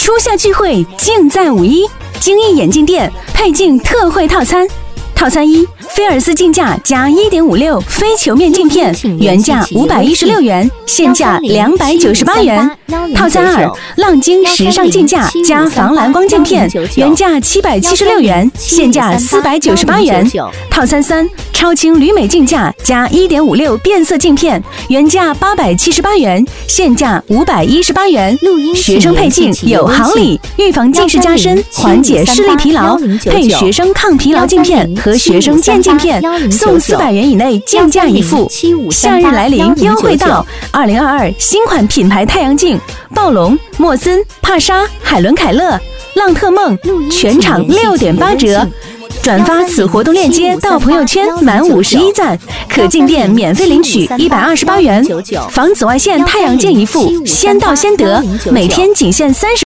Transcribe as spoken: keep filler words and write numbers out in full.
初夏聚会尽在五一，精益眼镜店配镜特惠套餐。套餐一，菲尔斯镜架加 一点五六 非球面镜片，原价五百一十六元，现价两百九十八元。套餐二，浪晶时尚镜架加防蓝光镜片，原价七百七十六元，现价四百九十八元。套餐三，超清铝镁镜架加 一点五六 变色镜片，原价八百七十八元，现价五百一十八元。学生配镜有好礼，预防近视加深，缓解视力疲劳，配学生抗疲劳镜片和学生健镜片，送四百元以内镜架一副。夏日来临，优惠到！二零二二新款品牌太阳镜，暴龙、莫森、帕莎、海伦凯勒、浪特梦，全场六点八折。转发此活动链接到朋友圈，满五十一赞可进店免费领取一百二十八元防紫外线太阳镜一副，先到先得，每天仅限三十。